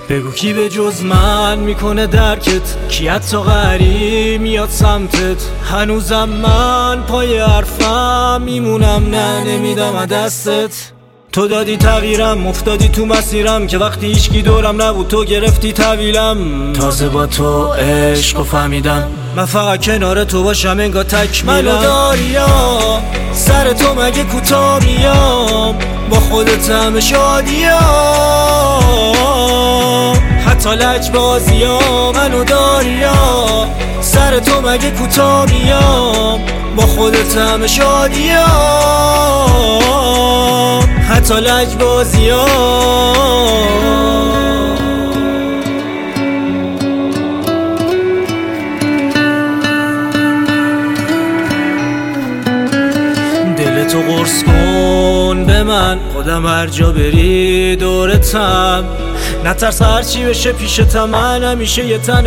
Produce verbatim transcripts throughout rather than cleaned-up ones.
بگو کی به جز من میکنه درکت، کی حتی غریب میاد سمتت. هنوزم من پای حرفم میمونم، نه نمیدم از دستت. تو دادی تغییرم، افتادی تو مسیرم که وقتی هیچکی دورم نبود تو گرفتی طویلم. تازه با تو عشق و فهمیدم من فقط کنار تو باشم انگار تکمیلم. منو داریا سر تو مگه کوتا میام، با خودت همه شادیا حتی لجبازیا. منو داریا سر تو مگه کوتا میام، با خودت همه شادیا حتی لجبازیا. دلتو قرص کن به من، خودم هر جا بری دورتم. نترس هرچی بشه پیشتم، من همیشه یه تن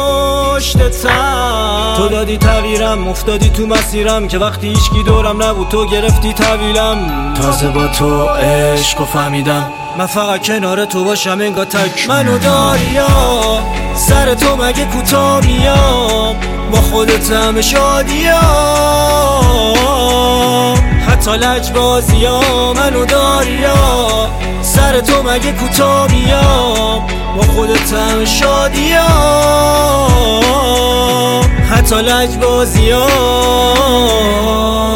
پشتتم. تو دادی تغییرم، افتادی تو مسیرم که وقتی هیچکی دورم نبود تو گرفتی طویلم. تازه با تو عشق و فهمیدم من فقط کنار تو باشم انگار تک. منو داریا سر تو مگه کوتا میام، با خودت همه شادیا حتی لجبازیا. منو داریا سر تو مگه کوتا میام، با خودت همه شادیا حتی لجبازیا.